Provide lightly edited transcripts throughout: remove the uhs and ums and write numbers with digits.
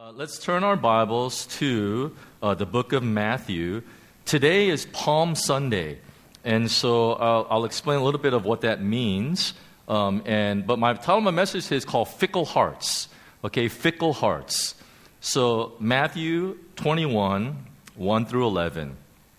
Let's turn our Bibles to the book of Matthew. Today is Palm Sunday, and so I'll explain a little bit of what that means. But my title of my message is called Fickle Hearts. Okay, Fickle Hearts. So Matthew 21, 1 through 11.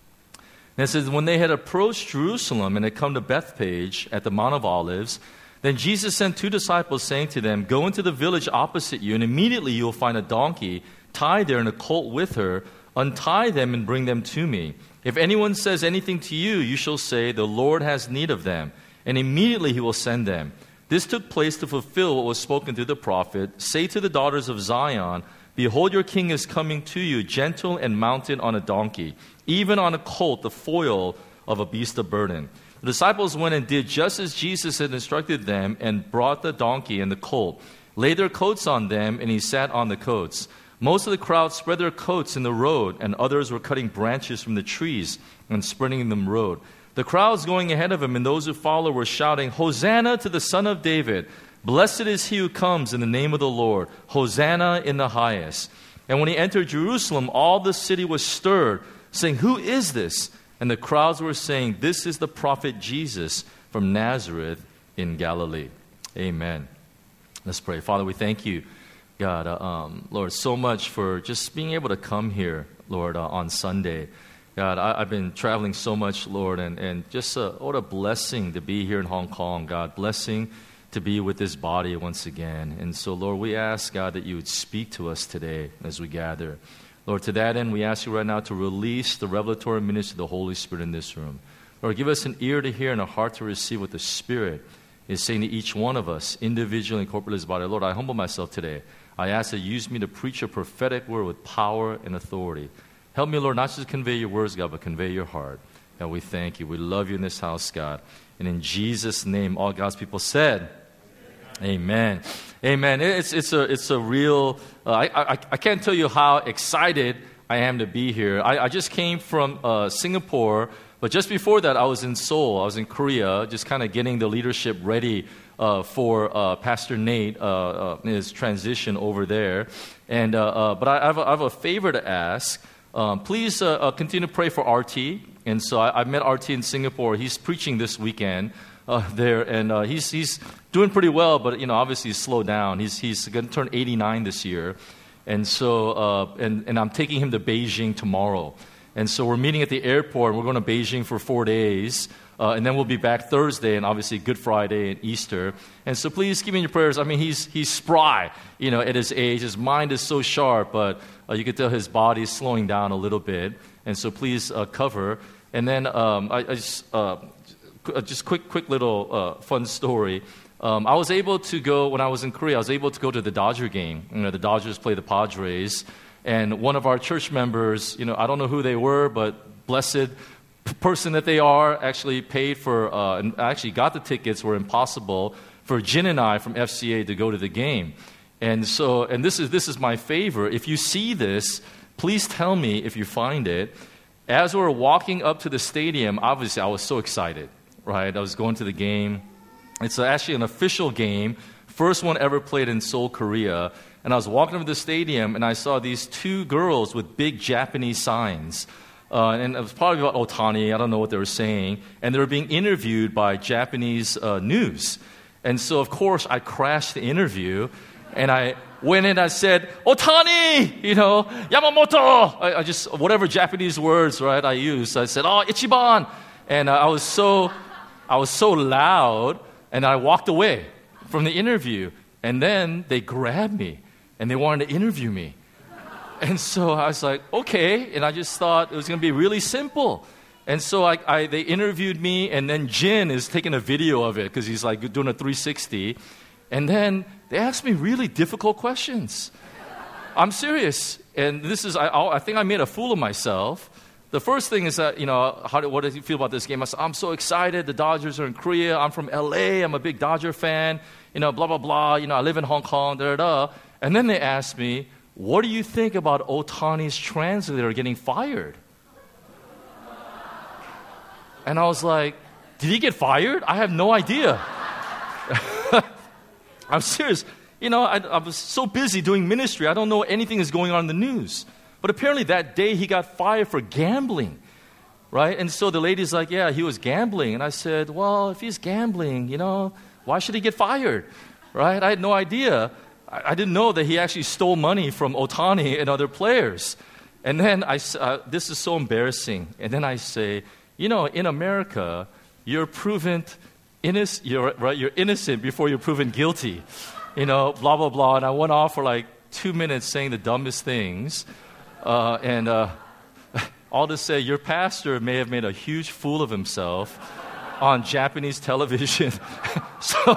And it says, when they had approached Jerusalem and had come to Bethphage at the Mount of Olives, then Jesus sent two disciples, saying to them, go into the village opposite you, and immediately you will find a donkey tied there and a colt with her. Untie them and bring them to me. If anyone says anything to you, you shall say, the Lord has need of them. And immediately he will send them. This took place to fulfill what was spoken through the prophet. Say to the daughters of Zion, behold, your king is coming to you, gentle and mounted on a donkey, even on a colt, the foal of a beast of burden. The disciples went and did just as Jesus had instructed them, and brought the donkey and the colt, laid their coats on them, and he sat on the coats. Most of the crowd spread their coats in the road, and others were cutting branches from the trees and spreading them road. The crowds going ahead of him and those who followed were shouting, Hosanna to the Son of David! Blessed is he who comes in the name of the Lord! Hosanna in the highest! And when he entered Jerusalem, all the city was stirred, saying, who is this? And the crowds were saying, this is the prophet Jesus from Nazareth in Galilee. Amen. Let's pray. Father, we thank you, God, Lord, so much for just being able to come here, Lord, on Sunday. God, I've been traveling so much, Lord, and just what a blessing to be here in Hong Kong, God. Blessing to be with this body once again. And so, Lord, we ask, God, that you would speak to us today as we gather. Lord, to that end, we ask you right now to release the revelatory ministry of the Holy Spirit in this room. Lord, give us an ear to hear and a heart to receive what the Spirit is saying to each one of us, individually and corporately as a body. Lord, I humble myself today. I ask that you use me to preach a prophetic word with power and authority. Help me, Lord, not just convey your words, God, but convey your heart. God, we thank you. We love you in this house, God. And in Jesus' name, all God's people said, Amen. Amen. It's a real. I can't tell you how excited I am to be here. I just came from Singapore, but just before that, I was in Seoul. I was in Korea, just kind of getting the leadership ready for Pastor Nate his transition over there. And but I have a favor to ask. Please continue to pray for RT. And so I met RT in Singapore. He's preaching this weekend. There, and he's doing pretty well, but obviously he's slowed down. He's going to turn 89 this year, and so and I'm taking him to Beijing tomorrow, and so we're meeting at the airport. And we're going to Beijing for 4 days, and then we'll be back Thursday, and obviously Good Friday and Easter. And so please keep me in your prayers. I mean, he's spry, at his age. His mind is so sharp, but you can tell his body's slowing down a little bit, and so please cover. And then just quick little fun story. I was able to go, when I was in Korea, I was able to go to the Dodger game. The Dodgers play the Padres. And one of our church members, I don't know who they were, but blessed person that they are, actually paid for, and actually got the tickets were impossible for Jin and I from FCA to go to the game. And so, and this is my favor. If you see this, please tell me if you find it. As we were walking up to the stadium, obviously I was so excited. Right, I was going to the game. It's actually an official game, first one ever played in Seoul, Korea. And I was walking over the stadium, and I saw these two girls with big Japanese signs. And it was probably about Otani. I don't know what they were saying. And they were being interviewed by Japanese news. And so, of course, I crashed the interview, and I went in and I said, Otani, Yamamoto. I just, whatever Japanese words, right, I used. I said, Ichiban. And I was so loud, and I walked away from the interview. And then they grabbed me, and they wanted to interview me. And so I was like, okay. And I just thought it was going to be really simple. And so they interviewed me, and then Jin is taking a video of it because he's like doing a 360. And then they asked me really difficult questions. I'm serious. And this is, I think I made a fool of myself. The first thing is that, what do you feel about this game? I said, I'm so excited. The Dodgers are in Korea. I'm from LA. I'm a big Dodger fan. Blah, blah, blah. I live in Hong Kong, da-da-da. And then they asked me, what do you think about Otani's translator getting fired? And I was like, did he get fired? I have no idea. I'm serious. I was so busy doing ministry, I don't know anything is going on in the news. But apparently that day he got fired for gambling, right? And so the lady's like, yeah, he was gambling. And I said, well, if he's gambling, why should he get fired, right? I had no idea. I didn't know that he actually stole money from Ohtani and other players. And then this is so embarrassing. And then I say, in America, you're proven innocent. You're innocent before you're proven guilty. Blah blah blah. And I went off for like 2 minutes saying the dumbest things, and all to say, your pastor may have made a huge fool of himself on Japanese television. So,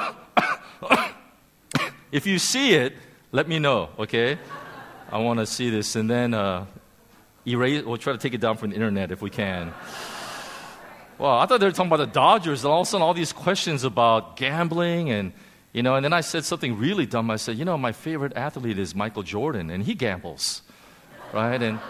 if you see it, let me know. Okay, I want to see this, and then we'll try to take it down from the internet if we can. Well, I thought they were talking about the Dodgers, and all of a sudden all these questions about gambling and then I said something really dumb. I said, my favorite athlete is Michael Jordan, and he gambles, right? And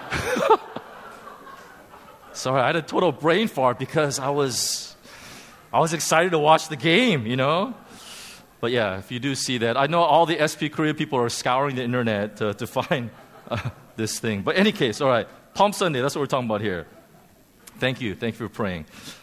sorry, I had a total brain fart because I was excited to watch the game, But yeah, if you do see that, I know all the SP Korea people are scouring the internet to find this thing. But in any case, all right, Palm Sunday, that's what we're talking about here. Thank you for praying.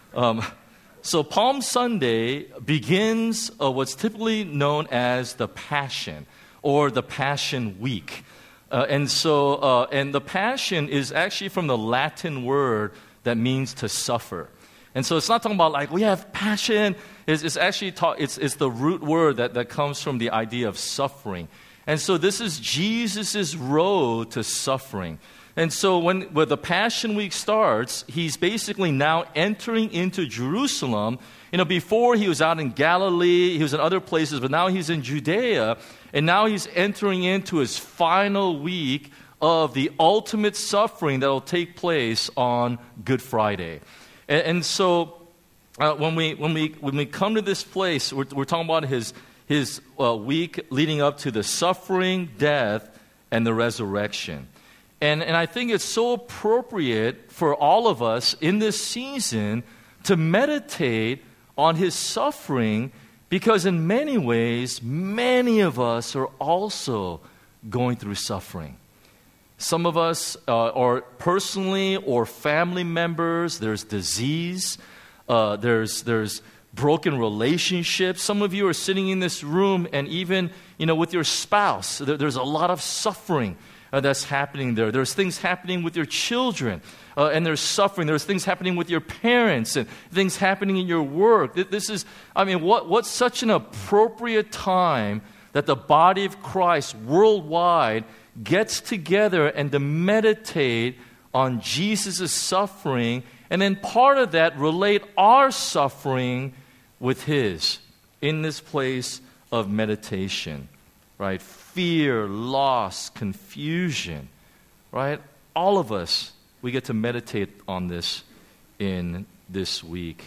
So Palm Sunday begins what's typically known as the Passion or the Passion Week. And the Passion is actually from the Latin word that means to suffer. And so it's not talking about like we have passion. It's actually it's the root word that comes from the idea of suffering. And so this is Jesus' road to suffering. And so when the Passion Week starts, he's basically now entering into Jerusalem. Before he was out in Galilee, he was in other places, but now he's in Judea. And now he's entering into his final week of the ultimate suffering that will take place on Good Friday. And so when we come to this place, we're talking about his week leading up to the suffering, death, and the resurrection. And I think it's so appropriate for all of us in this season to meditate on his suffering because in many ways, many of us are also going through suffering. Some of us are personally or family members, there's disease, there's broken relationships. Some of you are sitting in this room and even, with your spouse, there's a lot of suffering that's happening there. There's things happening with your children, and there's suffering. There's things happening with your parents, and things happening in your work. This is, what's such an appropriate time that the body of Christ worldwide gets together and to meditate on Jesus' suffering, and then part of that relate our suffering with his in this place of meditation, right? Fear, loss, confusion, right? All of us, we get to meditate on this in this week.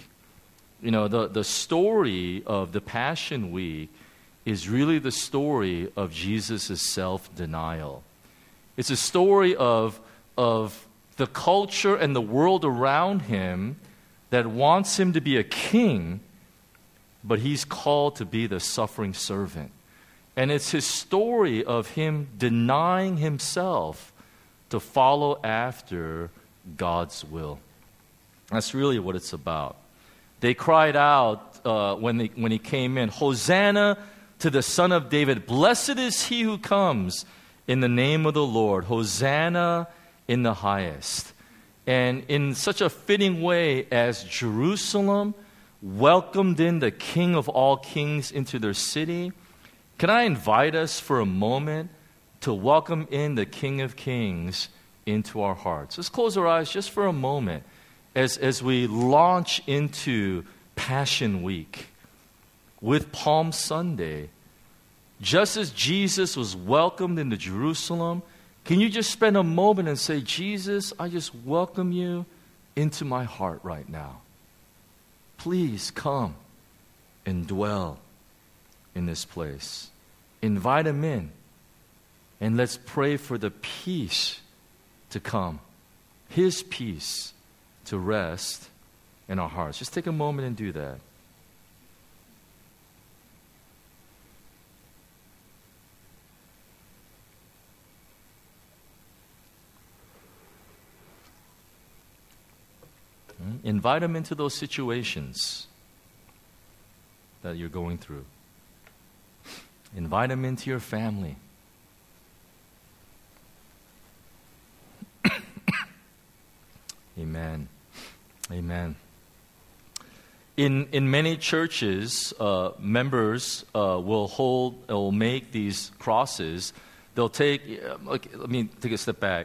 The story of the Passion Week is really the story of Jesus' self-denial. It's a story of the culture and the world around him that wants him to be a king, but he's called to be the suffering servant. And it's his story of him denying himself to follow after God's will. That's really what it's about. They cried out when he came in, Hosanna to the Son of David. Blessed is he who comes in the name of the Lord. Hosanna in the highest. And in such a fitting way as Jerusalem welcomed in the King of all kings into their city, can I invite us for a moment to welcome in the King of Kings into our hearts? Let's close our eyes just for a moment as we launch into Passion Week with Palm Sunday. Just as Jesus was welcomed into Jerusalem, can you just spend a moment and say, Jesus, I just welcome you into my heart right now. Please come and dwell in this place. Invite him in, and let's pray for the peace to come, his peace to rest in our hearts. Just take a moment and do that. Invite him into those situations that you're going through. Invite him into your family. Amen. Amen. In many churches, members will make these crosses. They'll take, let me take a step back.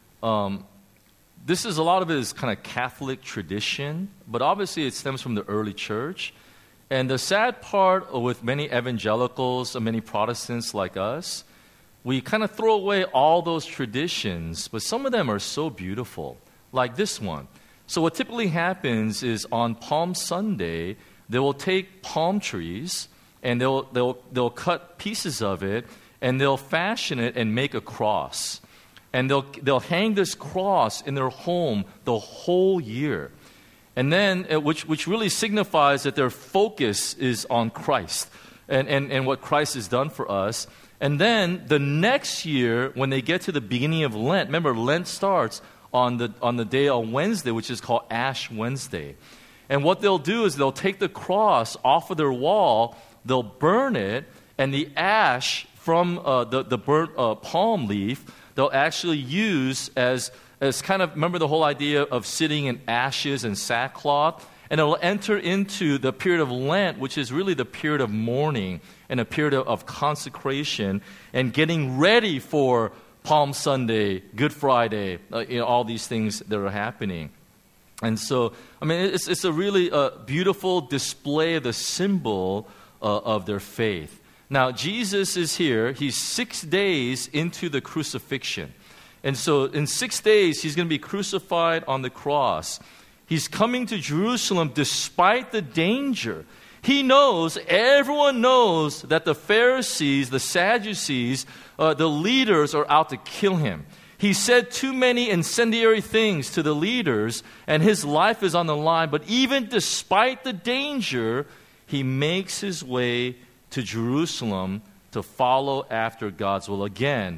This is a lot of it is kind of Catholic tradition, but obviously it stems from the early church. And the sad part with many evangelicals and many Protestants like us, we kind of throw away all those traditions, but some of them are so beautiful, like this one. So what typically happens is on Palm Sunday, they will take palm trees and they'll cut pieces of it and they'll fashion it and make a cross. And they'll hang this cross in their home the whole year. And then, which really signifies that their focus is on Christ and what Christ has done for us. And then the next year, when they get to the beginning of Lent, remember Lent starts on the day on Wednesday, which is called Ash Wednesday. And what they'll do is they'll take the cross off of their wall, they'll burn it, and the ash from the burnt palm leaf, they'll actually use as kind of, remember the whole idea of sitting in ashes and sackcloth? And it'll enter into the period of Lent, which is really the period of mourning and a period of consecration and getting ready for Palm Sunday, Good Friday, all these things that are happening. And so, I mean, it's a really beautiful display of the symbol of their faith. Now, Jesus is here. He's 6 days into the crucifixion. And so in 6 days, he's going to be crucified on the cross. He's coming to Jerusalem despite the danger. He knows, everyone knows that the Pharisees, the Sadducees, the leaders are out to kill him. He said too many incendiary things to the leaders, and his life is on the line. But even despite the danger, he makes his way to Jerusalem to follow after God's will. Again,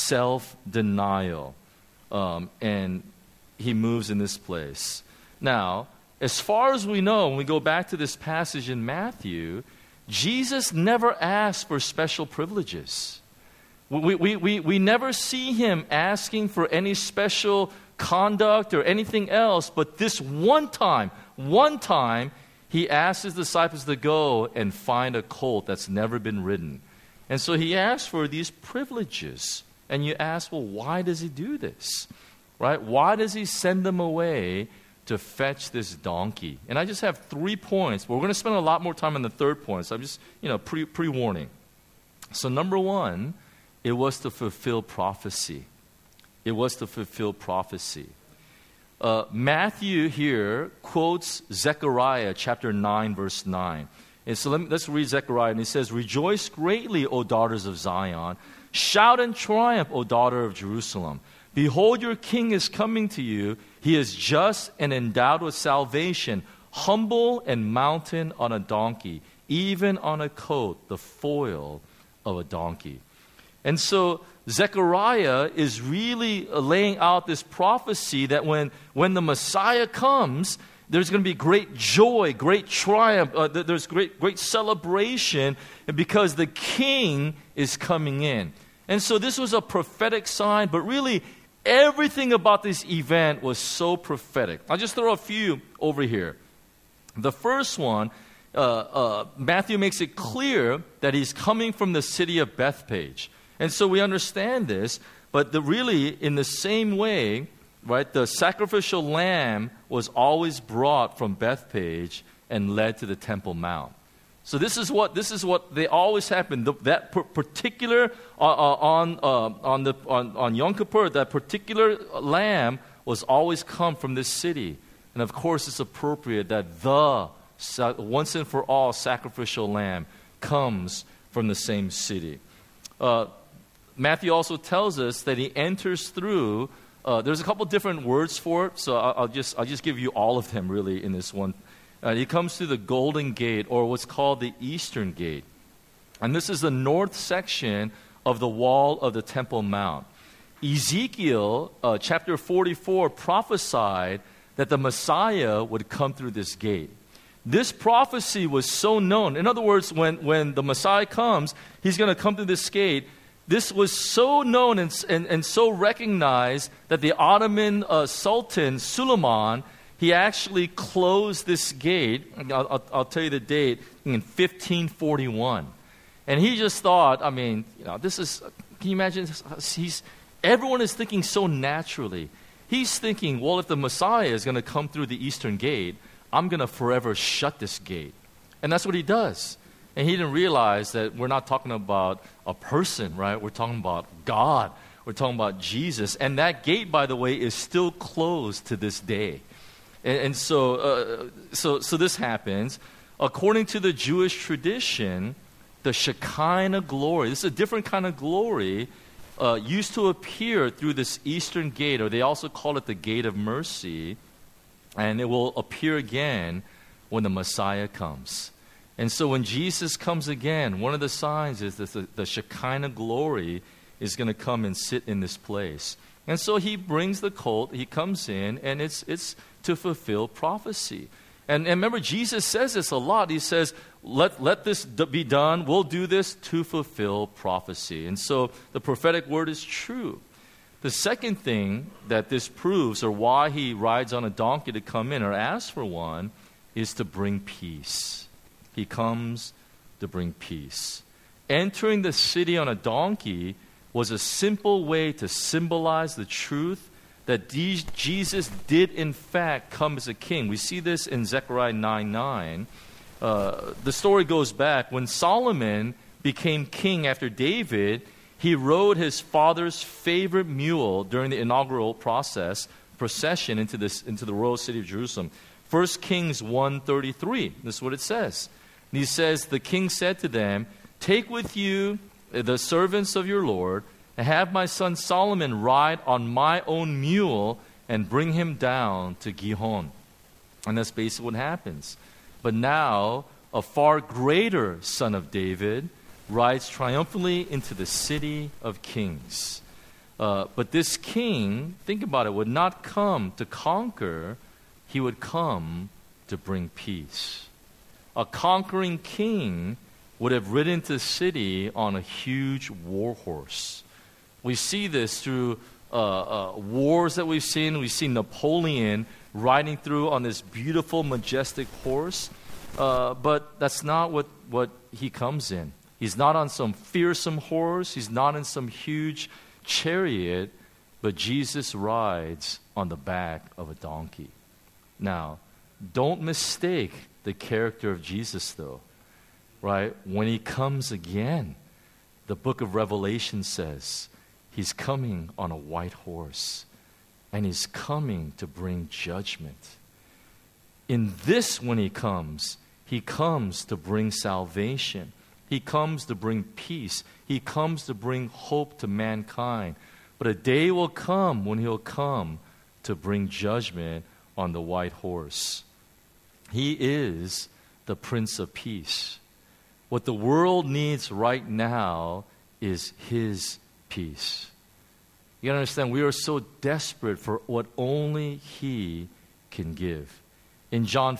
self-denial. And he moves in this place. Now, as far as we know, when we go back to this passage in Matthew, Jesus never asked for special privileges. We never see him asking for any special conduct or anything else, but this one time, he asked his disciples to go and find a colt that's never been ridden. And so he asked for these privileges. And you ask, well, why does he do this? Right? Why does he send them away to fetch this donkey? And I just have 3 points. But we're going to spend a lot more time on the third point. So I'm just, pre-warning. So number one, it was to fulfill prophecy. It was to fulfill prophecy. Matthew here quotes Zechariah chapter 9, verse 9. And so let's read Zechariah. And he says, "Rejoice greatly, O daughters of Zion. Shout in triumph, O daughter of Jerusalem. Behold, your king is coming to you. He is just and endowed with salvation, humble and mounted on a donkey, even on a coat, the foal of a donkey." And so Zechariah is really laying out this prophecy that when the Messiah comes, there's going to be great joy, great triumph. There's great celebration because the king is coming in. And so this was a prophetic sign, but really everything about this event was so prophetic. I'll just throw a few over here. The first one, Matthew makes it clear that he's coming from the city of Bethpage. And so we understand this, but really in the same way, right, the sacrificial lamb was always brought from Bethpage and led to the Temple Mount. So this is what they always happened. That particular on Yom Kippur, that particular lamb was always come from this city, and of course it's appropriate that the once and for all sacrificial lamb comes from the same city. Matthew also tells us that he enters through. There's a couple different words for it, so I'll just give you all of them really in this one. He comes through the Golden Gate, or what's called the Eastern Gate. And this is the north section of the wall of the Temple Mount. Ezekiel, chapter 44, prophesied that the Messiah would come through this gate. This prophecy was so known. In other words, when the Messiah comes, he's going to come through this gate. This was so known and so recognized that the Ottoman Sultan, Suleiman, he actually closed this gate. I'll tell you the date, in 1541. And he just thought, this is, can you imagine? Everyone is thinking so naturally. He's thinking, well, if the Messiah is going to come through the eastern gate, I'm going to forever shut this gate. And that's what he does. And he didn't realize that we're not talking about a person, right? We're talking about God. We're talking about Jesus. And that gate, by the way, is still closed to this day. And so this happens. According to the Jewish tradition, the Shekinah glory, this is a different kind of glory, used to appear through this eastern gate, or they also call it the gate of mercy, and it will appear again when the Messiah comes. And so when Jesus comes again, one of the signs is that the Shekinah glory is going to come and sit in this place. And so he brings the colt, he comes in, and it's to fulfill prophecy. And remember, Jesus says this a lot. He says, let this be done. We'll do this to fulfill prophecy. And so the prophetic word is true. The second thing that this proves, or why he rides on a donkey to come in or ask for one, is to bring peace. He comes to bring peace. Entering the city on a donkey was a simple way to symbolize the truth that Jesus did in fact come as a king. We see this in Zechariah 9:9. The story goes back. When Solomon became king after David, he rode his father's favorite mule during the inaugural procession into the royal city of Jerusalem. 1 Kings 1:33. This is what it says. And he says, the king said to them, take with you the servants of your Lord, and have my son Solomon ride on my own mule and bring him down to Gihon. And that's basically what happens. But now, a far greater son of David rides triumphantly into the city of kings. But this king, think about it, would not come to conquer, he would come to bring peace. A conquering king would have ridden to the city on a huge war horse. We see this through wars that we've seen. We've seen Napoleon riding through on this beautiful, majestic horse. But that's not what he comes in. He's not on some fearsome horse. He's not in some huge chariot. But Jesus rides on the back of a donkey. Now, don't mistake the character of Jesus, though. Right? When he comes again, the book of Revelation says he's coming on a white horse, and he's coming to bring judgment. In this, when he comes to bring salvation. He comes to bring peace. He comes to bring hope to mankind. But a day will come when he'll come to bring judgment on the white horse. He is the Prince of Peace. What the world needs right now is his peace. You understand, we are so desperate for what only he can give. In John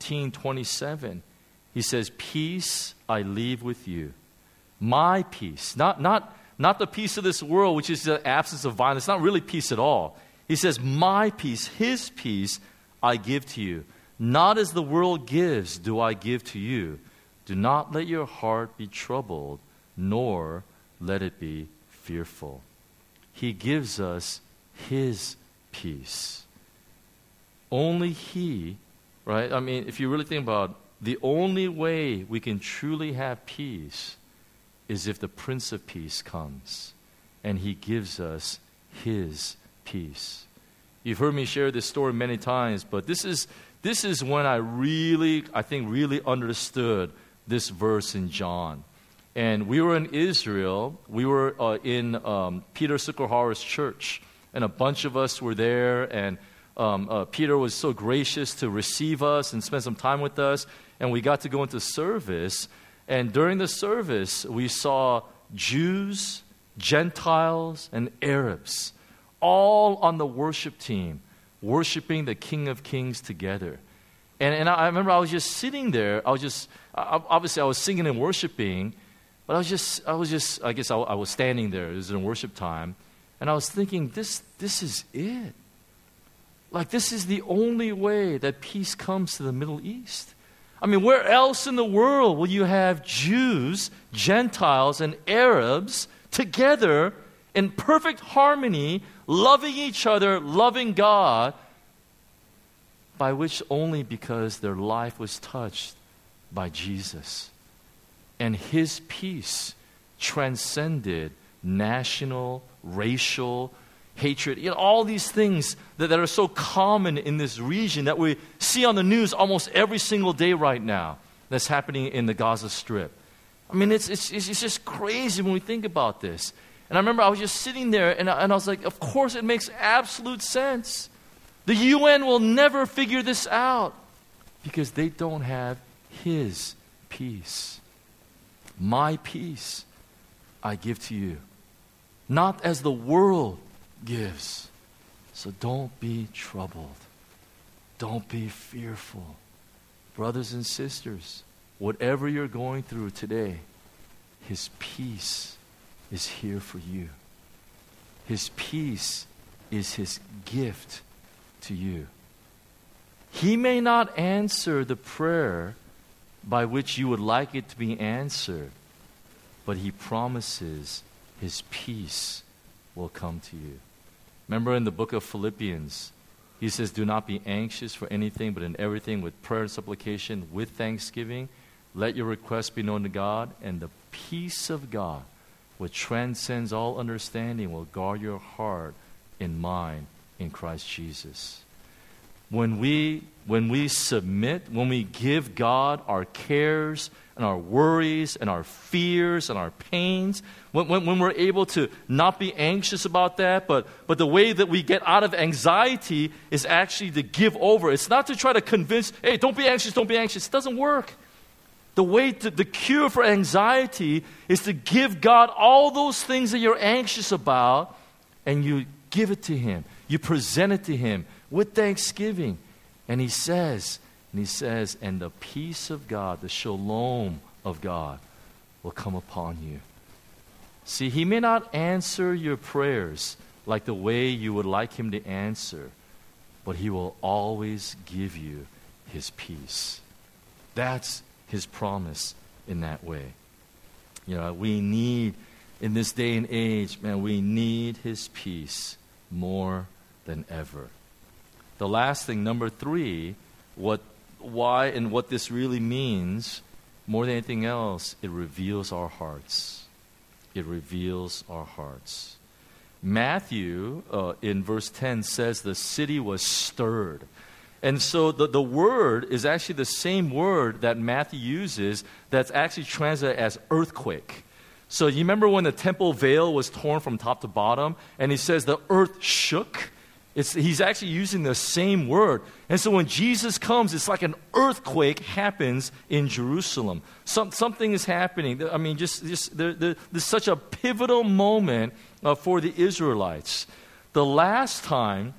14:27, he says, peace I leave with you. My peace. Not the peace of this world, which is the absence of violence. Not really peace at all. He says, my peace, his peace, I give to you. Not as the world gives do I give to you. Do not let your heart be troubled, nor let it be fearful. He gives us his peace. Only he, right? I mean, if you really think about it, the only way we can truly have peace is if the Prince of Peace comes and he gives us his peace. You've heard me share this story many times, but this is when I think really understood this verse in John. And we were in Israel. We were in Peter Sukuhara's church, and a bunch of us were there. And Peter was so gracious to receive us and spend some time with us. And we got to go into service. And during the service, we saw Jews, Gentiles, and Arabs all on the worship team, worshiping the King of Kings together. And I remember I was just sitting there. Obviously I was singing and worshiping, but I was standing there. It was in worship time. And I was thinking, this is it. Like, this is the only way that peace comes to the Middle East. I mean, where else in the world will you have Jews, Gentiles, and Arabs together in perfect harmony, loving each other, loving God, by which only because their life was touched by Jesus. And His peace transcended national, racial, hatred, all these things that are so common in this region that we see on the news almost every single day right now that's happening in the Gaza Strip. I mean, it's just crazy when we think about this. And I remember I was just sitting there and I was like, of course it makes absolute sense. The UN will never figure this out because they don't have His peace. My peace I give to you, not as the world gives. So don't be troubled. Don't be fearful. Brothers and sisters, whatever you're going through today, His peace is here for you. His peace is His gift to you. He may not answer the prayer by which you would like it to be answered, but He promises His peace will come to you. Remember in the book of Philippians, he says, do not be anxious for anything, but in everything with prayer and supplication, with thanksgiving, let your requests be known to God, and the peace of God, which transcends all understanding, will guard your heart and mind in Christ Jesus. When we submit, when we give God our cares and our worries and our fears and our pains, when we're able to not be anxious about that, but the way that we get out of anxiety is actually to give over. It's not to try to convince, hey, don't be anxious, don't be anxious. It doesn't work. The cure for anxiety is to give God all those things that you're anxious about, and you give it to Him. You present it to Him with thanksgiving. And He says, and the peace of God, the shalom of God, will come upon you. See, He may not answer your prayers like the way you would like Him to answer, but He will always give you His peace. That's His promise in that way. We need, in this day and age, we need His peace more than ever. The last thing, number 3, why and what this really means, more than anything else, it reveals our hearts. It reveals our hearts. Matthew, in verse 10, says the city was stirred. And so the word is actually the same word that Matthew uses that's actually translated as earthquake. So you remember when the temple veil was torn from top to bottom, and he says the earth shook? He's actually using the same word. And so when Jesus comes, it's like an earthquake happens in Jerusalem. Something is happening. I mean, there's such a pivotal moment for the Israelites. The last time,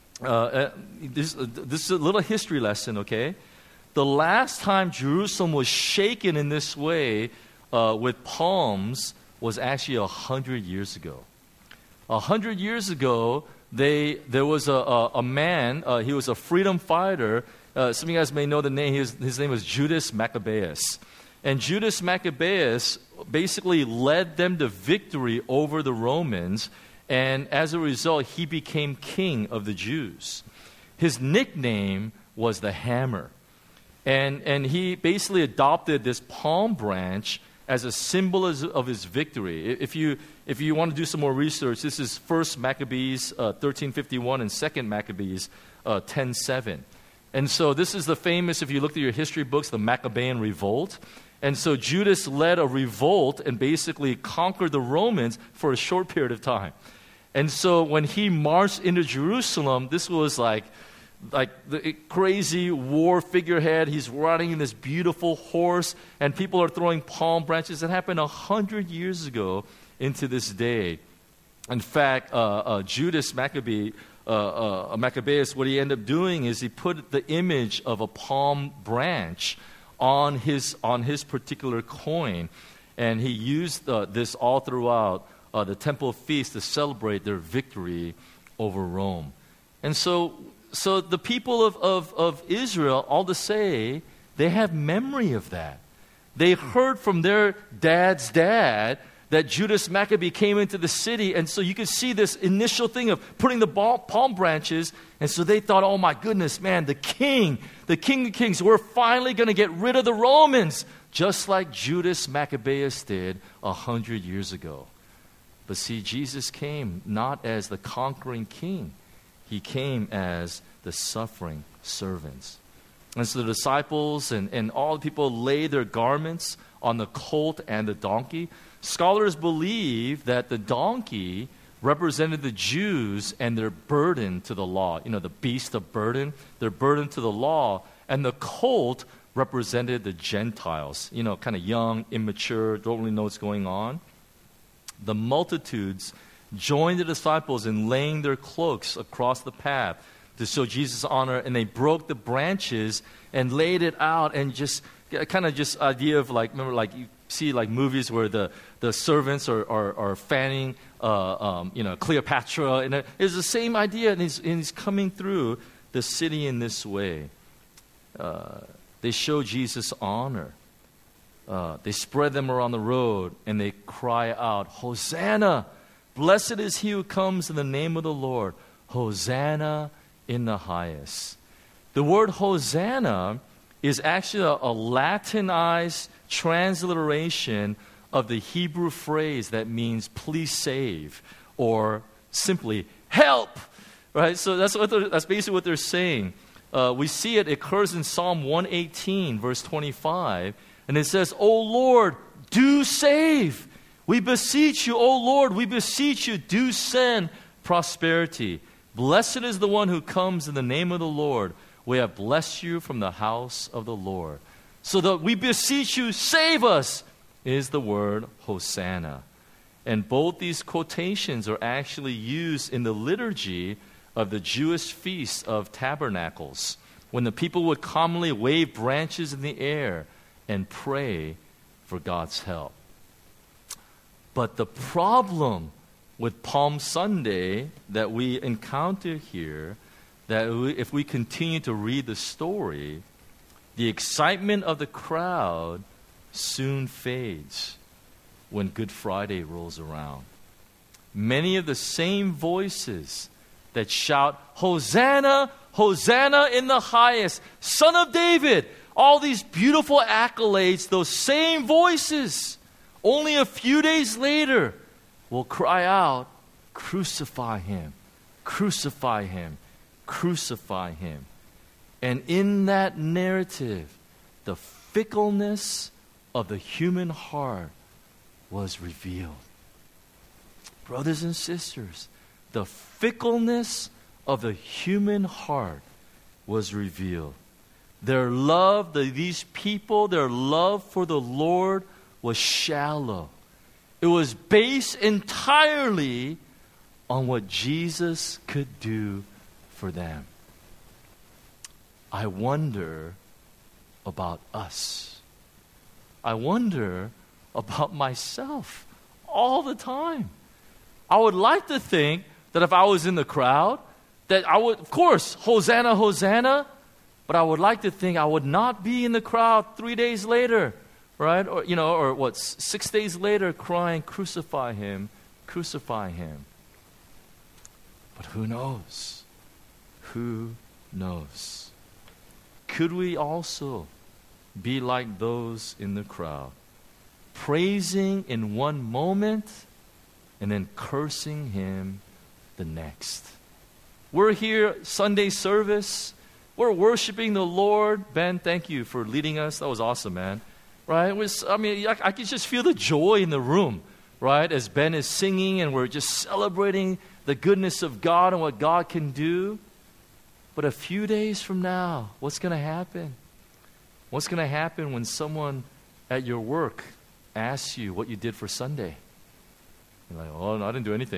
this is a little history lesson, okay? The last time Jerusalem was shaken in this way with palms was actually 100 years ago. 100 years ago, there was a man, he was a freedom fighter. Some of you guys may know the name. His name was Judas Maccabeus. And Judas Maccabeus basically led them to victory over the Romans. And as a result, he became king of the Jews. His nickname was the Hammer. And he basically adopted this palm branch as a symbol of his victory. If you want to do some more research, this is 1 Maccabees 13:51 and 2 Maccabees 10:7. And so this is the famous, if you look at your history books, the Maccabean revolt. And so Judas led a revolt and basically conquered the Romans for a short period of time. And so when he marched into Jerusalem, this was like the crazy war figurehead. He's riding in this beautiful horse, and people are throwing palm branches. It happened 100 years ago into this day. In fact, Judas Maccabeus, what he ended up doing is he put the image of a palm branch on his particular coin, and he used this all throughout the temple feast to celebrate their victory over Rome. And so the people of Israel, all to say, they have memory of that. They heard from their dad's dad that Judas Maccabee came into the city, and so you could see this initial thing of putting the palm branches, and so they thought, oh my goodness, man, the King of Kings, we're finally going to get rid of the Romans, just like Judas Maccabeus did 100 years ago. But see, Jesus came not as the conquering king. He came as the suffering servants. And so the disciples and all the people laid their garments on the colt and the donkey. Scholars believe that the donkey represented the Jews and their burden to the law. You know, the beast of burden, their burden to the law. And the colt represented the Gentiles, you know, kind of young, immature, don't really know what's going on. The multitudes joined the disciples in laying their cloaks across the path to show Jesus' honor, and they broke the branches and laid it out, and just kind of just idea of like, remember, like you see like movies where the servants are fanning, Cleopatra, and it's the same idea, and he's coming through the city in this way. They show Jesus honor. They spread them around the road, and they cry out, Hosanna! Blessed is he who comes in the name of the Lord. Hosanna in the highest. The word Hosanna is actually a Latinized transliteration of the Hebrew phrase that means please save, or simply help. Right? So that's basically what they're saying. We see it occurs in Psalm 118, verse 25, and it says, O Lord, do save. We beseech you, O Lord, we beseech you, do send prosperity. Blessed is the one who comes in the name of the Lord. We have blessed you from the house of the Lord. So that we beseech you, save us, is the word Hosanna. And both these quotations are actually used in the liturgy of the Jewish Feast of Tabernacles, when the people would commonly wave branches in the air and pray for God's help. But the problem with Palm Sunday that we encounter here, that if we continue to read the story, the excitement of the crowd soon fades when Good Friday rolls around. Many of the same voices that shout, Hosanna, Hosanna in the highest, Son of David, all these beautiful accolades, those same voices, only a few days later will cry out, crucify him, crucify him, crucify him. And in that narrative, the fickleness of the human heart was revealed. Brothers and sisters, the fickleness of the human heart was revealed. Their love, these people, their love for the Lord was shallow. It was based entirely on what Jesus could do for them. I wonder about us. I wonder about myself all the time. I would like to think that if I was in the crowd, that I would, of course, Hosanna, Hosanna, but I would like to think I would not be in the crowd 3 days later, right? Or 6 days later crying, crucify him, crucify him. But who knows? Who knows? Could we also be like those in the crowd, praising in one moment and then cursing him the next? We're here, Sunday service. We're worshiping the Lord. Ben, thank you for leading us. That was awesome, man. Right? I could just feel the joy in the room, right? As Ben is singing and we're just celebrating the goodness of God and what God can do. But a few days from now, what's going to happen? What's going to happen when someone at your work asks you what you did for Sunday? You're like, oh, no, I didn't do anything.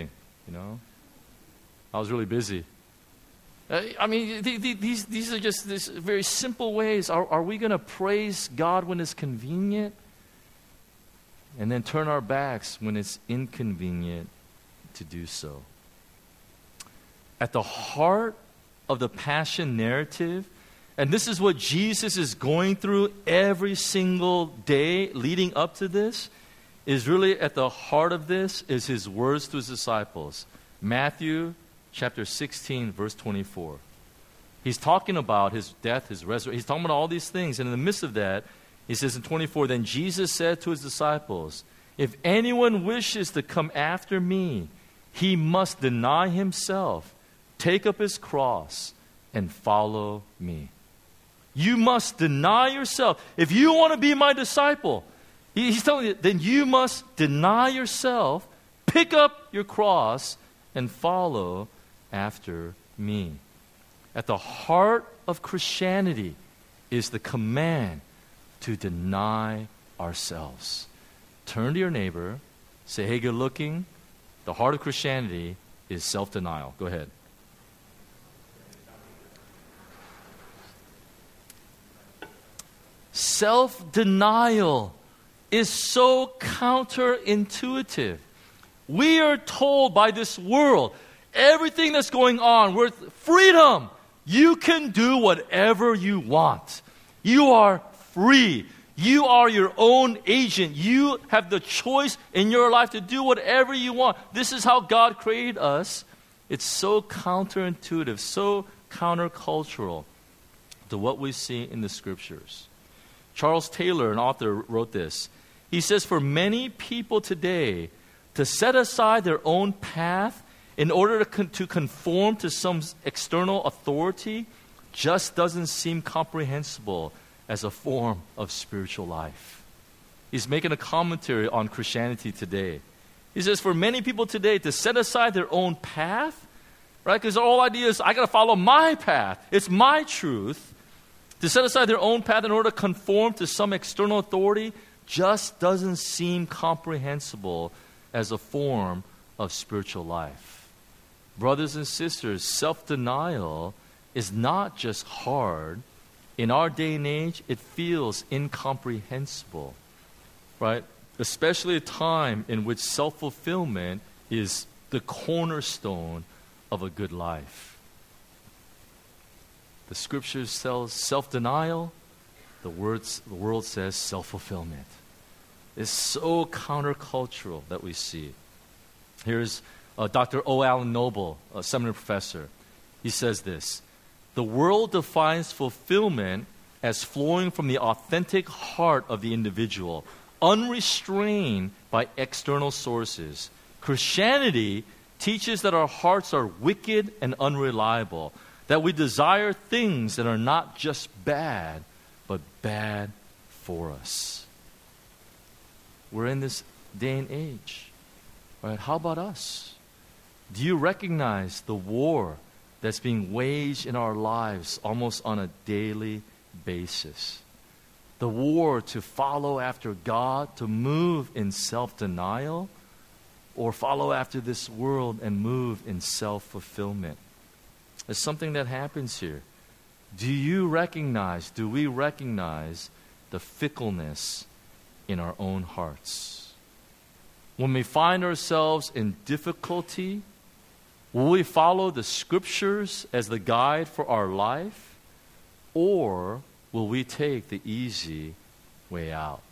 I was really busy. I mean, these are just these very simple ways. Are we going to praise God when it's convenient and then turn our backs when it's inconvenient to do so? At the heart of the Passion narrative, and this is what Jesus is going through every single day leading up to this, is really at the heart of this is his words to his disciples. Matthew chapter 16, verse 24. He's talking about his death, his resurrection. He's talking about all these things. And in the midst of that, he says in 24, then Jesus said to his disciples, if anyone wishes to come after me, he must deny himself, take up his cross, and follow me. You must deny yourself. If you want to be my disciple, he's telling you, then you must deny yourself, pick up your cross, and follow after me. At the heart of Christianity is the command to deny ourselves. Turn to your neighbor, say, hey, good looking. The heart of Christianity is self-denial. Go ahead. Self-denial is so counterintuitive. We are told by this world, everything that's going on, we're freedom. You can do whatever you want. You are free. You are your own agent. You have the choice in your life to do whatever you want. This is how God created us. It's so counterintuitive, so countercultural to what we see in the Scriptures. Charles Taylor, an author, wrote this. He says, for many people today, to set aside their own path in order to conform to some external authority just doesn't seem comprehensible as a form of spiritual life. He's making a commentary on Christianity today. He says, for many people today, to set aside their own path, right? Because the whole idea is, I got to follow my path. It's my truth. To set aside their own path in order to conform to some external authority just doesn't seem comprehensible as a form of spiritual life. Brothers and sisters, self-denial is not just hard. In our day and age, it feels incomprehensible, right? Especially a time in which self-fulfillment is the cornerstone of a good life. The Scriptures tell self-denial. The world says self-fulfillment. It's so countercultural that we see. Here's Dr. O. Allen Noble, a seminary professor. He says this, the world defines fulfillment as flowing from the authentic heart of the individual, unrestrained by external sources. Christianity teaches that our hearts are wicked and unreliable, that we desire things that are not just bad, but bad for us. We're in this day and age. Right? How about us? Do you recognize the war that's being waged in our lives almost on a daily basis? The war to follow after God, to move in self-denial, or follow after this world and move in self-fulfillment. There's something that happens here. Do we recognize the fickleness in our own hearts? When we find ourselves in difficulty, will we follow the Scriptures as the guide for our life? Or will we take the easy way out?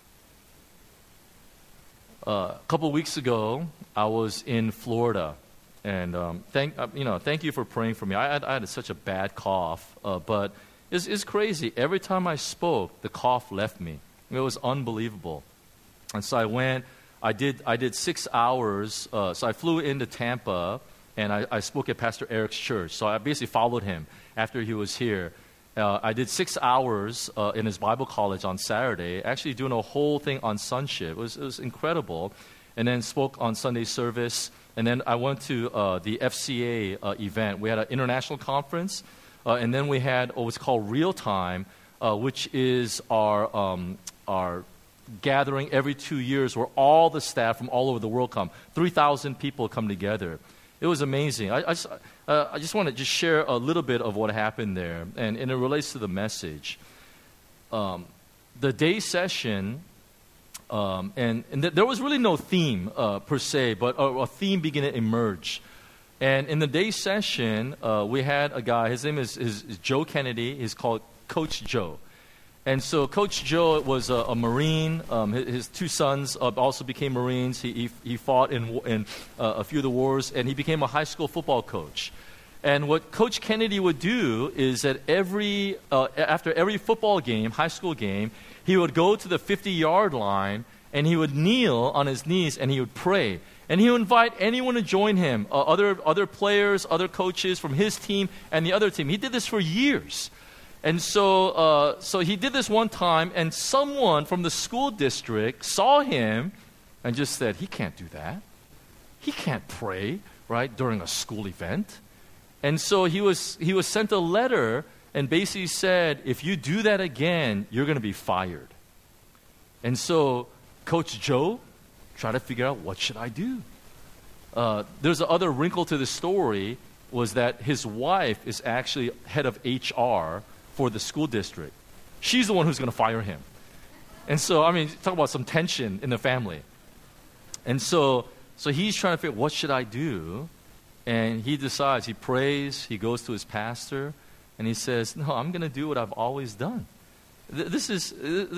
A couple of weeks ago, I was in Florida. And thank you for praying for me. I had such a bad cough, but it's crazy. Every time I spoke, the cough left me. It was unbelievable. And so I went. I did 6 hours. So I flew into Tampa, and I spoke at Pastor Eric's church. So I basically followed him after he was here. I did 6 hours in his Bible college on Saturday, actually doing a whole thing on sonship. It was incredible. And then spoke on Sunday service. And then I went to the FCA event. We had an international conference. And then we had what's called Real Time, which is our gathering every 2 years where all the staff from all over the world come. 3,000 people come together. It was amazing. I just want to just share a little bit of what happened there, and it relates to the message. The day session, there was really no theme per se, but a theme began to emerge. And in the day session, we had a guy. His name is Joe Kennedy. He's called Coach Joe. And so Coach Joe was a Marine. His two sons also became Marines. He fought in a few of the wars, and he became a high school football coach. And what Coach Kennedy would do is that after every football game, high school game, he would go to the 50-yard line, and he would kneel on his knees, and he would pray. And he would invite anyone to join him, other players, other coaches from his team and the other team. He did this for years. And so he did this one time, and someone from the school district saw him and just said, he can't do that. He can't pray, right, during a school event. And so he was sent a letter and basically said, if you do that again, you're going to be fired. And so Coach Joe tried to figure out, what should I do? There's another wrinkle to the story, was that his wife is actually head of HR for the school district. She's the one who's going to fire him. And so, I mean, talk about some tension in the family. And so he's trying to figure, what should I do? And he decides, he prays, he goes to his pastor, and he says, no, I'm going to do what I've always done. This is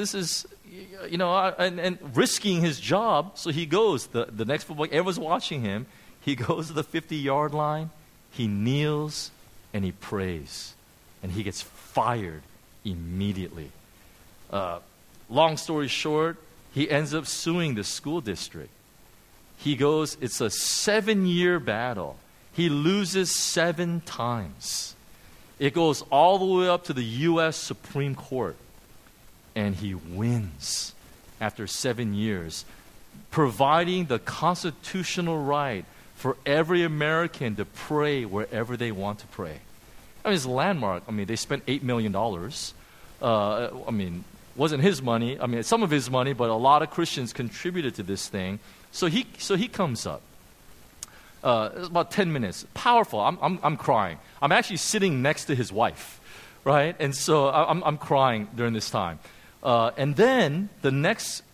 and risking his job. So he goes, the next football, everyone's watching him. He goes to the 50-yard line, he kneels, and he prays. And he gets fired immediately. Long story short, he ends up suing the school district. He goes, it's a 7-year battle. He loses 7 times. It goes all the way up to the U.S. Supreme Court. And he wins after 7 years, providing the constitutional right for every American to pray wherever they want to pray. I mean, it's a landmark. I mean, they spent $8 million. I mean, wasn't his money. I mean, some of his money, but a lot of Christians contributed to this thing. So he comes up. It's about 10 minutes. Powerful. I'm crying. I'm actually sitting next to his wife, right? And so I'm crying during this time. And then the next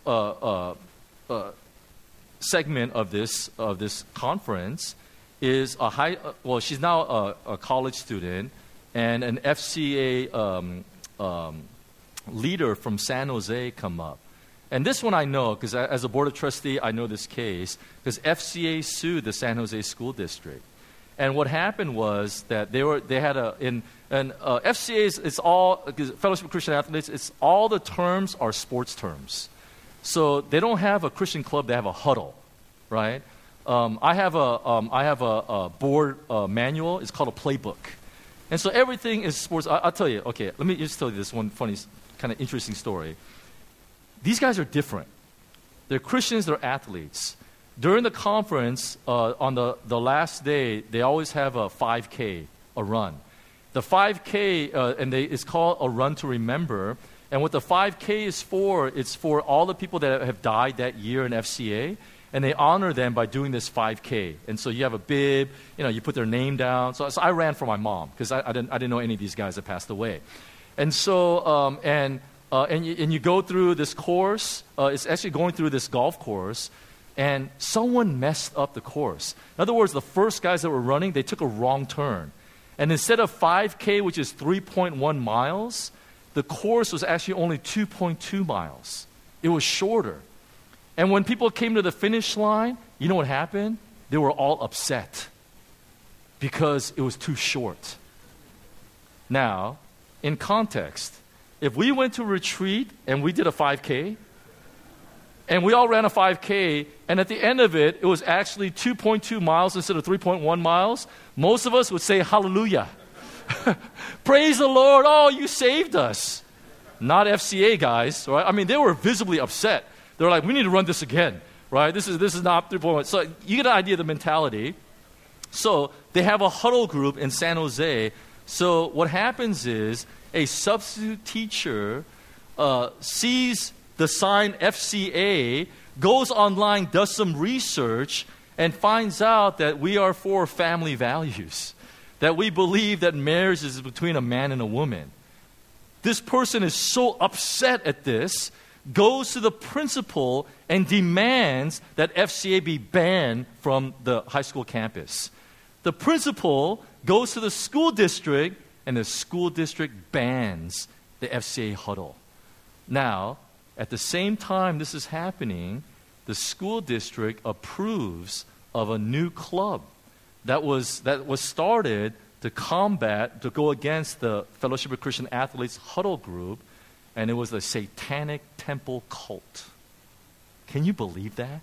segment of this conference is she's now a college student and an FCA leader from San Jose come up. And this one I know, because as a board of trustee, I know this case, because FCA sued the San Jose School District. And what happened was that FCA it's all, Fellowship of Christian Athletes, it's all the terms are sports terms. So they don't have a Christian club, they have a huddle, right? I have a board manual. It's called a playbook. And so everything is sports. I'll tell you, okay, let me just tell you this one funny, kind of interesting story. These guys are different. They're Christians, they're athletes. During the conference, on the last day, they always have a 5K, a run. The 5K, it's called a run to remember. And what the 5K is for, it's for all the people that have died that year in FCA. And they honor them by doing this 5K. And so you have a bib, you put their name down. So I ran for my mom because I didn't know any of these guys that passed away. And so, and you go through this course. It's actually going through this golf course. And someone messed up the course. In other words, the first guys that were running, they took a wrong turn. And instead of 5K, which is 3.1 miles, the course was actually only 2.2 miles. It was shorter. And when people came to the finish line, you know what happened? They were all upset because it was too short. Now, in context, if we went to retreat and we did a 5K, and we all ran a 5K, and at the end of it, it was actually 2.2 miles instead of 3.1 miles, most of us would say, hallelujah. Praise the Lord. Oh, you saved us. Not FCA guys, right? I mean, they were visibly upset. They were like, we need to run this again, right? This is not 3.1. So you get an idea of the mentality. So they have a huddle group in San Jose. So what happens is a substitute teacher sees the sign FCA, goes online, does some research, and finds out that we are for family values, that we believe that marriage is between a man and a woman. This person is so upset at this, goes to the principal and demands that FCA be banned from the high school campus. The principal goes to the school district, and the school district bans the FCA huddle. Now, at the same time this is happening, the school district approves of a new club that was started to go against the Fellowship of Christian Athletes huddle group, and it was the Satanic Temple Cult. Can you believe that?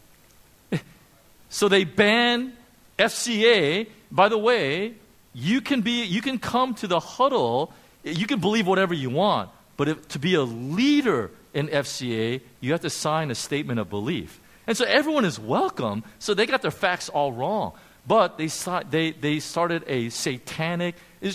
So they ban FCA. By the way, you can come to the huddle, you can believe whatever you want, but to be a leader in FCA, you have to sign a statement of belief. And so everyone is welcome, so they got their facts all wrong. But they started a satanic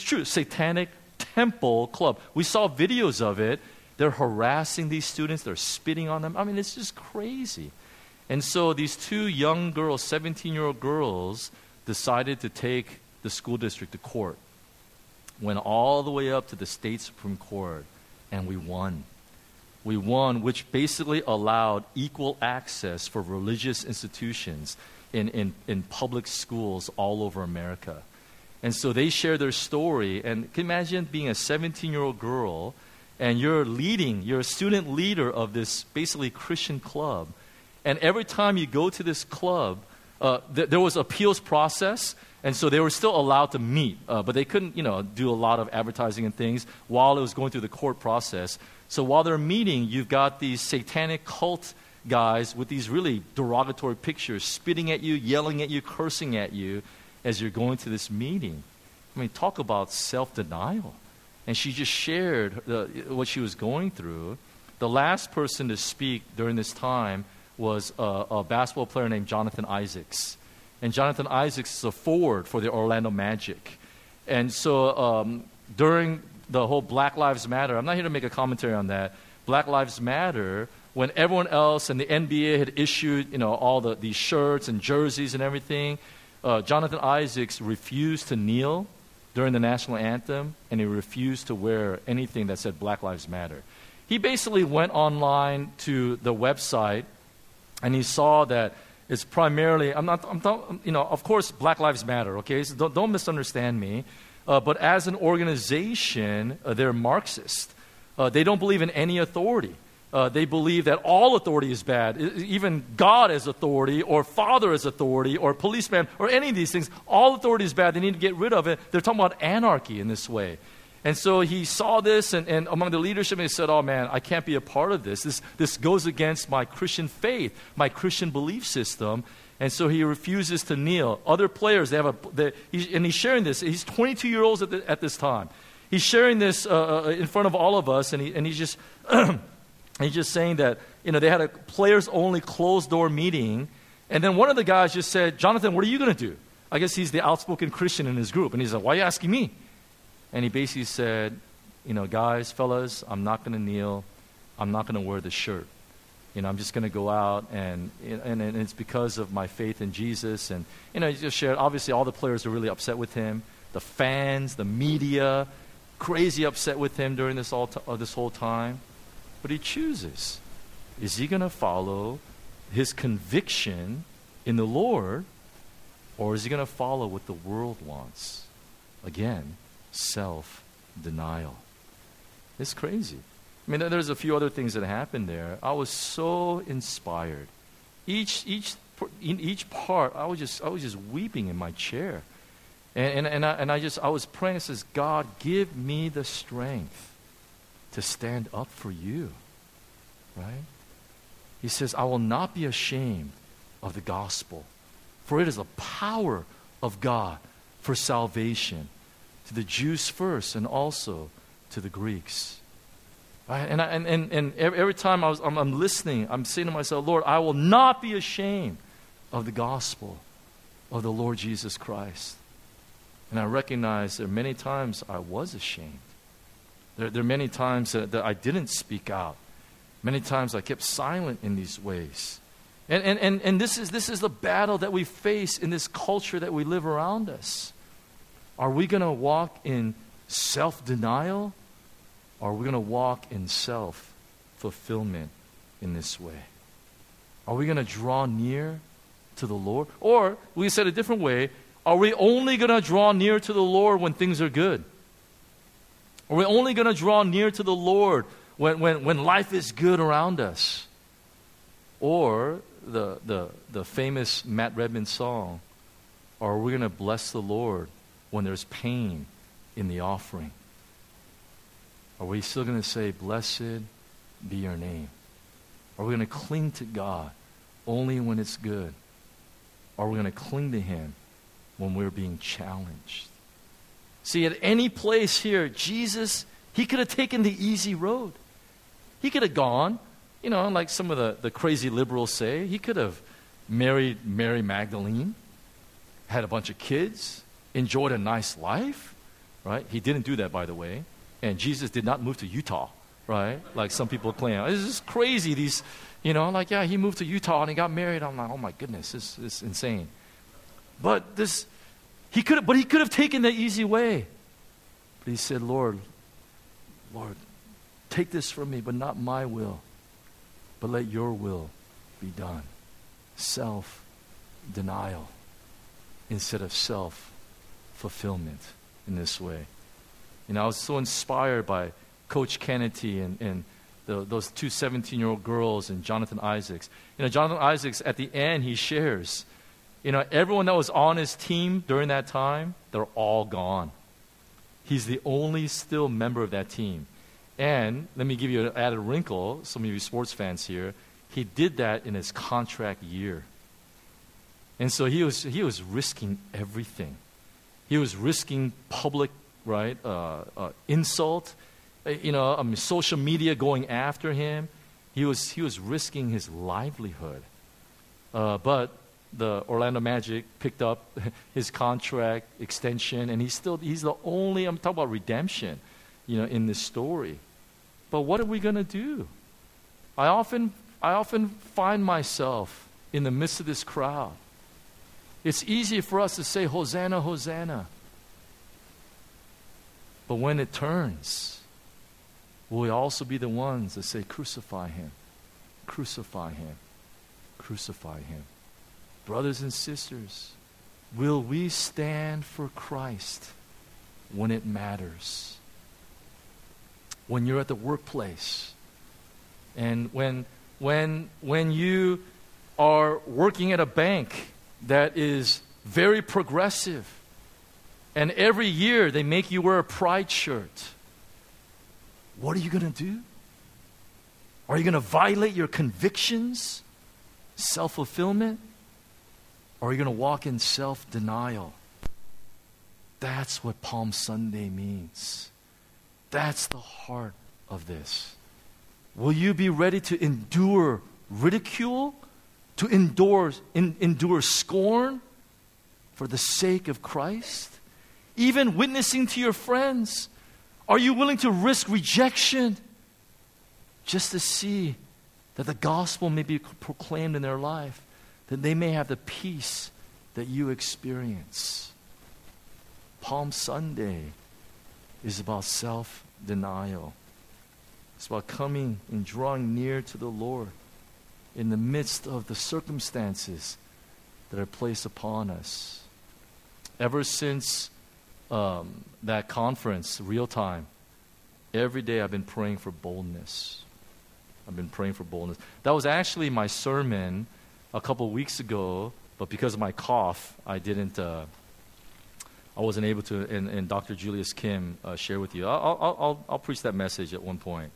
temple club. We saw videos of it. They're harassing these students. They're spitting on them. I mean, it's just crazy. And so these two young girls, 17-year-old girls, decided to take the school district to court. Went all the way up to the state Supreme Court, and we won. We won, which basically allowed equal access for religious institutions in public schools all over America. And so they share their story. And can you imagine being a 17-year-old girl, and you're a student leader of this basically Christian club. And every time you go to this club, there was appeals process, and so they were still allowed to meet, but they couldn't, do a lot of advertising and things while it was going through the court process. So while they're meeting, you've got these satanic cult guys with these really derogatory pictures, spitting at you, yelling at you, cursing at you as you're going to this meeting. I mean, talk about self-denial. And she just shared what she was going through. The last person to speak during this time was a basketball player named Jonathan Isaacs. And Jonathan Isaacs is a forward for the Orlando Magic. And so during the whole Black Lives Matter, I'm not here to make a commentary on that. Black Lives Matter, when everyone else and the NBA had issued, all these shirts and jerseys and everything, Jonathan Isaacs refused to kneel during the national anthem, and he refused to wear anything that said Black Lives Matter. He basically went online to the website, and he saw that it's primarily, of course, Black Lives Matter, okay? So don't misunderstand me. But as an organization, they're Marxist. They don't believe in any authority. They believe that all authority is bad. Even God as authority, or father as authority, or policeman, or any of these things, all authority is bad. They need to get rid of it. They're talking about anarchy in this way. And so he saw this, and among the leadership, he said, oh man, I can't be a part of this. This goes against my Christian faith, my Christian belief system. And so he refuses to kneel. Other players, and he's sharing this. He's 22 years old at this time. He's sharing this in front of all of us, and he's just he's just saying that they had a players-only closed-door meeting, and then one of the guys just said, Jonathan, what are you going to do? I guess he's the outspoken Christian in his group, and he's like, why are you asking me? And he basically said, guys, fellas, I'm not going to kneel. I'm not going to wear the shirt. I'm just going to go out, and it's because of my faith in Jesus. And, he just shared, obviously, all the players are really upset with him. The fans, the media, crazy upset with him during this whole time. But he chooses. Is he going to follow his conviction in the Lord, or is he going to follow what the world wants? Again, self-denial. It's crazy. I mean, there's a few other things that happened there. I was so inspired. In each part, I was just weeping in my chair, and I was praying. I says, God, give me the strength to stand up for you. Right? He says, I will not be ashamed of the gospel, for it is the power of God for salvation to the Jews first, and also to the Greeks. Right? And every time I'm listening, I'm saying to myself, Lord, I will not be ashamed of the gospel of the Lord Jesus Christ. And I recognize there are many times I was ashamed. There are many times that I didn't speak out. Many times I kept silent in these ways. And this is the battle that we face in this culture that we live around us. Are we going to walk in self-denial? Or are we going to walk in self-fulfillment in this way? Are we going to draw near to the Lord? Or, we said a different way, are we only going to draw near to the Lord when things are good? Are we only going to draw near to the Lord when life is good around us? Or the famous Matt Redman song, or are we going to bless the Lord when there's pain in the offering? Are we still going to say, blessed be your name? Are we going to cling to God only when it's good? Or are we going to cling to Him when we're being challenged? See, at any place here, Jesus, He could have taken the easy road. He could have gone, like some of the crazy liberals say, He could have married Mary Magdalene, had a bunch of kids, enjoyed a nice life, right? He didn't do that, by the way. And Jesus did not move to Utah, right? Like some people claim. This is crazy. These, he moved to Utah and he got married. I'm like, oh my goodness, this is insane. But he could have taken the easy way. But He said, Lord, take this from me, but not my will, but let your will be done. Self-denial instead of self-fulfillment in this way. I was so inspired by Coach Kennedy and those two 17-year-old girls and Jonathan Isaacs. Jonathan Isaacs, at the end, he shares, everyone that was on his team during that time, they're all gone. He's the only still member of that team. And let me give you an added wrinkle, some of you sports fans here. He did that in his contract year. And so he was risking everything. He was risking public, right, insult, social media going after him. He was risking his livelihood. But the Orlando Magic picked up his contract extension, and he's the only, I'm talking about redemption, in this story. But what are we going to do? I often find myself in the midst of this crowd. It's easy for us to say, Hosanna, Hosanna. But when it turns, will we also be the ones that say, crucify Him, crucify Him, crucify Him? Brothers and sisters, will we stand for Christ when it matters? When you're at the workplace, and when you are working at a bank that is very progressive, and every year they make you wear a pride shirt, what are you going to do? Are you going to violate your convictions, self-fulfillment? Or are you going to walk in self-denial? That's what Palm Sunday means. That's the heart of this. Will you be ready to endure ridicule, to endure scorn for the sake of Christ? Even witnessing to your friends, are you willing to risk rejection just to see that the gospel may be proclaimed in their life, that they may have the peace that you experience? Palm Sunday is about self-denial. It's about coming and drawing near to the Lord in the midst of the circumstances that are placed upon us. Ever since that conference, Real Time, every day I've been praying for boldness. I've been praying for boldness. That was actually my sermon a couple weeks ago, but because of my cough, I wasn't able to, and Dr. Julius Kim share with you. I'll preach that message at one point.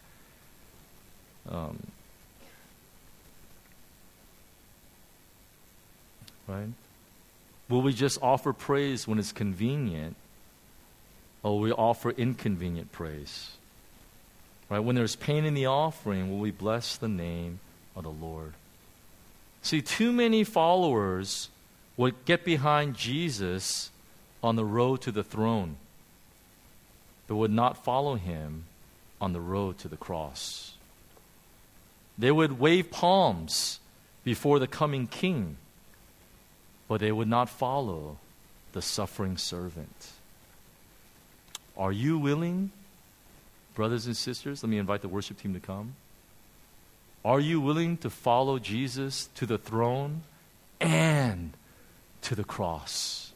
Right? Will we just offer praise when it's convenient, or will we offer inconvenient praise? Right? When there's pain in the offering, will we bless the name of the Lord? See, too many followers would get behind Jesus on the road to the throne, but would not follow Him on the road to the cross. They would wave palms before the coming king, but they would not follow the suffering servant. Are you willing, brothers and sisters? Let me invite the worship team to come. Are you willing to follow Jesus to the throne and to the cross?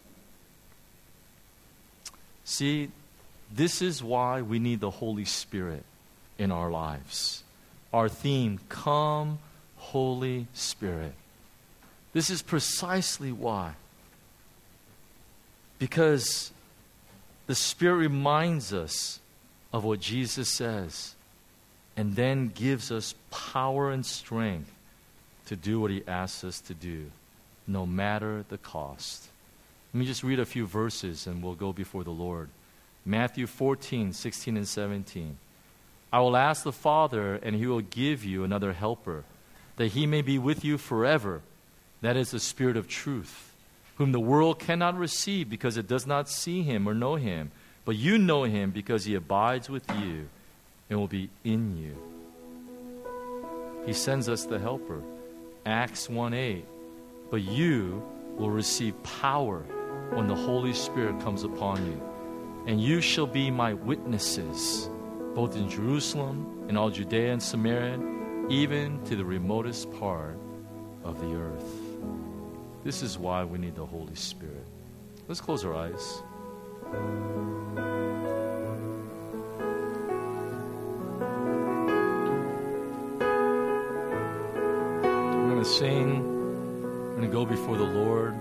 See, this is why we need the Holy Spirit in our lives. Our theme, Come, Holy Spirit. This is precisely why. Because the Spirit reminds us of what Jesus says and then gives us power and strength to do what He asks us to do, no matter the cost. Let me just read a few verses and we'll go before the Lord. Matthew 14, 16 and 17. I will ask the Father, and He will give you another helper, that He may be with you forever. That is the Spirit of truth, whom the world cannot receive because it does not see Him or know Him. But you know Him because He abides with you and will be in you. He sends us the helper. Acts 1:8. But you will receive power when the Holy Spirit comes upon you. And you shall be my witnesses, both in Jerusalem and all Judea and Samaria, even to the remotest part of the earth. This is why we need the Holy Spirit. Let's close our eyes. We're going to sing. We're going to go before the Lord.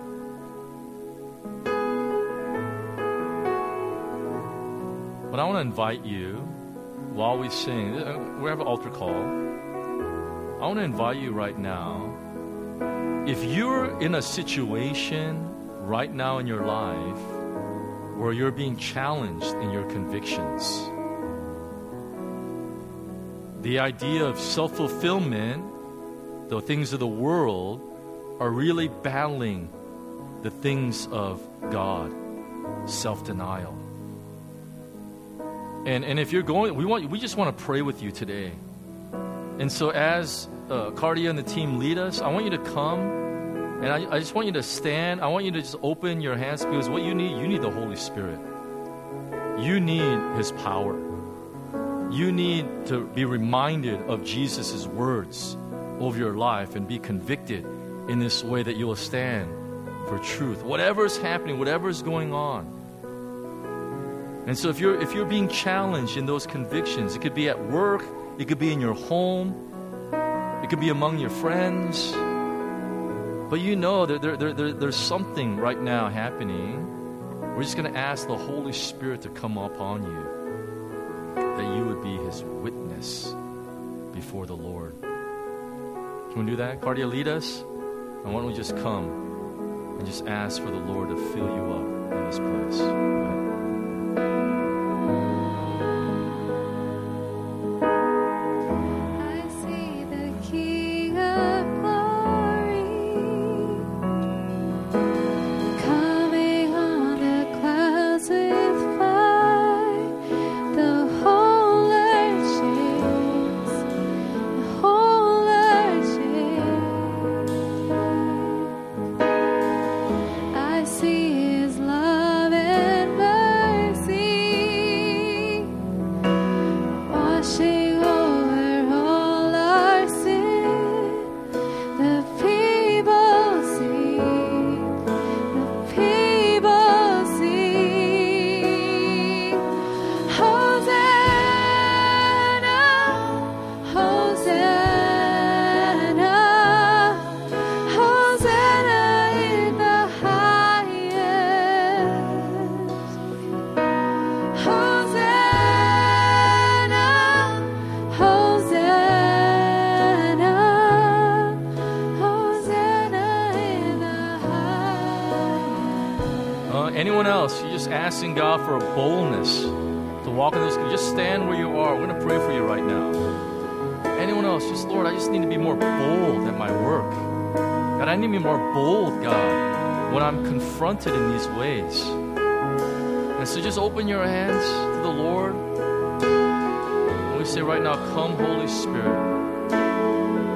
But I want to invite you, while we sing, we have an altar call. I want to invite you right now. If you're in a situation right now in your life where you're being challenged in your convictions, the idea of self-fulfillment, the things of the world, are really battling the things of God, self-denial. And if you're going, we just want to pray with you today. And so as Cardia and the team lead us, I want you to come, and I just want you to stand. I want you to just open your hands, because what you need the Holy Spirit. You need His power. You need to be reminded of Jesus' words over your life and be convicted in this way that you will stand for truth. Whatever is happening, whatever is going on. And so if you're being challenged in those convictions, it could be at work, it could be in your home, it could be among your friends. But you know that there's something right now happening. We're just going to ask the Holy Spirit to come upon you, that you would be His witness before the Lord. Can we do that? Cardia, lead us. And why don't we just come and just ask for the Lord to fill you up in this place. Right? Anyone else? You're just asking God for a boldness to walk in this. Just stand where you are. We're going to pray for you right now. Anyone else? Just, Lord, I just need to be more bold at my work. God, I need to be more bold, God, when I'm confronted in these ways. And so just open your hands to the Lord. And we say right now, come, Holy Spirit.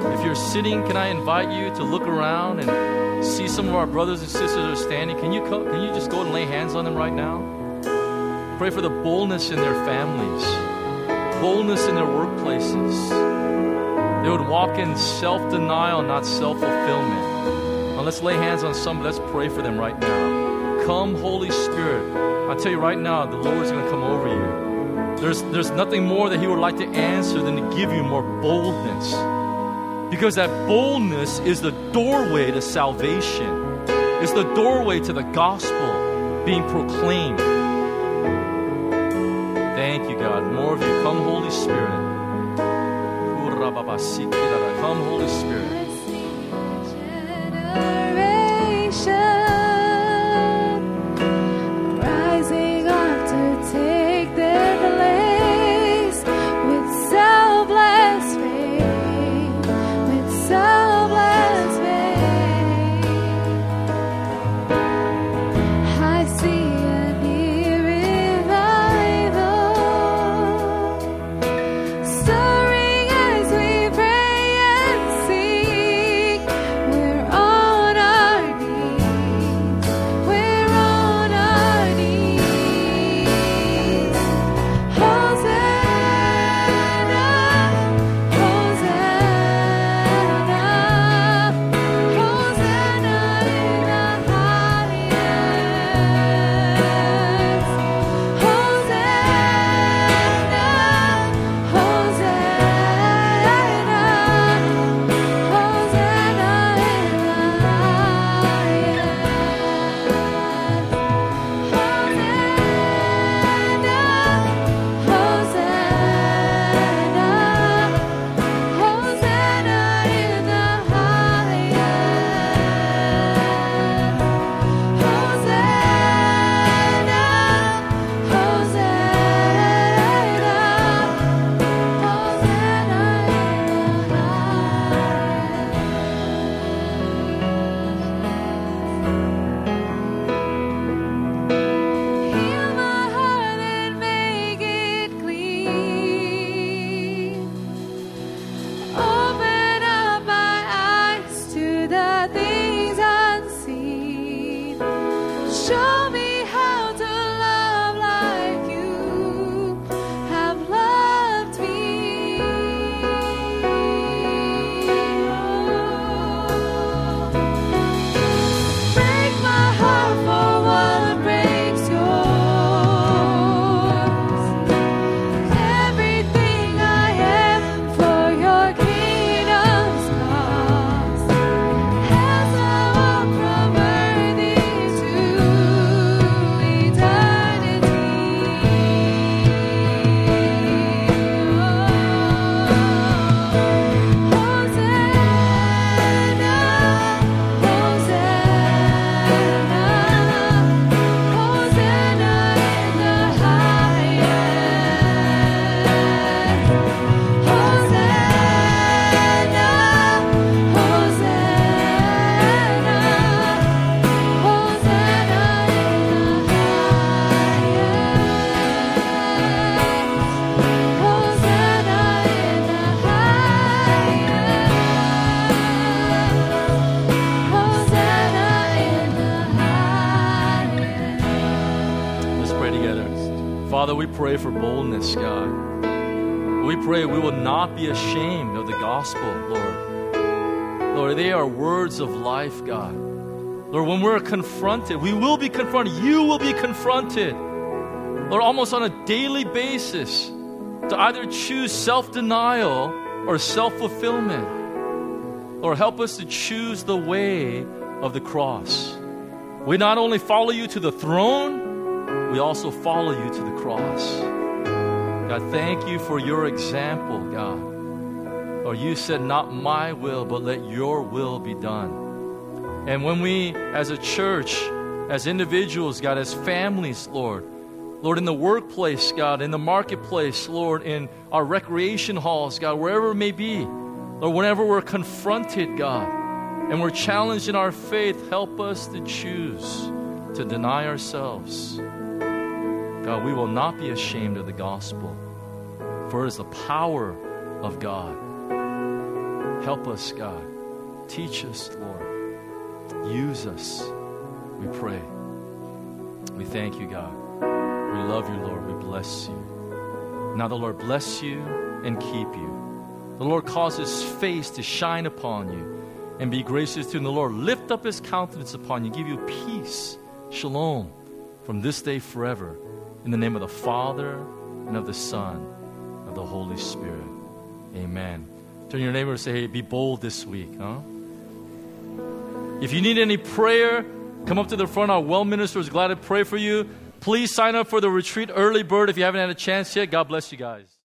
If you're sitting, can I invite you to look around and see some of our brothers and sisters are standing? Can you just go and lay hands on them right now? Pray for the boldness in their families, boldness in their workplaces. They would walk in self-denial, not self-fulfillment. Now let's lay hands on somebody. Let's pray for them right now. Come, Holy Spirit. I tell you right now, the Lord's going to come over you. There's nothing more that He would like to answer than to give you more boldness. Because that boldness is the doorway to salvation. It's the doorway to the gospel being proclaimed. Thank you, God. More of you. Come, Holy Spirit. Come, Holy Spirit. Rising up to take their place with selfless faith, with selfless faith. I see a new revival stirring as we pray and sing. We're on our knees. We're on our knees. Hosanna, Hosanna, Hosanna in the highest. Hosanna, Hosanna, Hosanna in the Heal my heart and make it clean. Open up my eyes to the things unseen. Show me how to love like you have loved me. Break my heart for what breaks yours. Everything I am for your kingdom's cause. As I walk from earth into eternity. Let's pray together. Father, we pray for boldness, God. We pray we will not be ashamed of the gospel, Lord. Lord, they are words of life, God. Lord, when we're confronted, we will be confronted. You will be confronted. Lord, almost on a daily basis to either choose self-denial or self-fulfillment. Lord, help us to choose the way of the cross. We not only follow you to the throne, we also follow you to the cross. God, thank you for your example, God. Lord, you said, not my will, but let your will be done. And when we, as a church, as individuals, God, as families, Lord, in the workplace, God, in the marketplace, Lord, in our recreation halls, God, wherever it may be, Lord, whenever we're confronted, God, and we're challenged in our faith, help us to choose to deny ourselves. God, we will not be ashamed of the gospel, for it is the power of God. Help us, God. Teach us, Lord. Use us, we pray. We thank you, God. We love you, Lord. We bless you. Now the Lord bless you and keep you. The Lord cause his face to shine upon you and be gracious to you. And the Lord lift up his countenance upon you, give you peace, shalom, from this day forever. In the name of the Father and of the Son and of the Holy Spirit. Amen. Turn to your neighbor and say, hey, be bold this week. Huh? If you need any prayer, come up to the front. Our well minister is glad to pray for you. Please sign up for the retreat early bird if you haven't had a chance yet. God bless you guys.